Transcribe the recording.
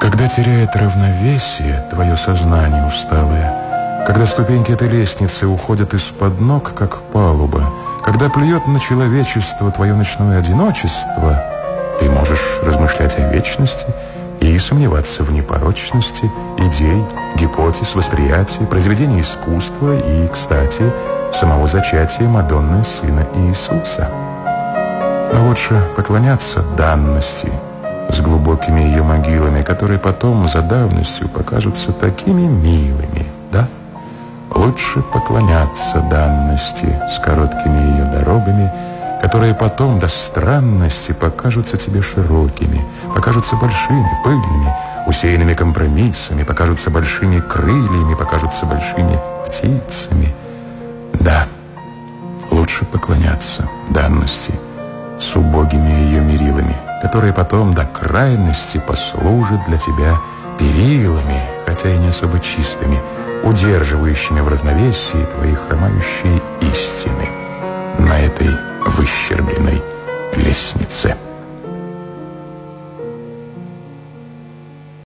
Когда теряет равновесие твое сознание усталое, когда ступеньки этой лестницы уходят из-под ног, как палуба, когда плюет на человечество твое ночное одиночество, ты можешь размышлять о вечности и сомневаться в непорочности идей, гипотез, восприятий, произведений искусства и, кстати, самого зачатия Мадонны Сына Иисуса. Но лучше поклоняться данности с глубокими ее могилами, которые потом за давностью покажутся такими милыми, да? Лучше поклоняться данности с короткими ее дорогами, которые потом до странности покажутся тебе широкими, покажутся большими, пыльными, усеянными компромиссами, покажутся большими крыльями, покажутся большими птицами. Да, лучше поклоняться данности с убогими ее мерилами, которые потом до крайности послужат для тебя перилами, хотя и не особо чистыми, удерживающими в равновесии твои хромающие истины на этой выщербленной лестнице.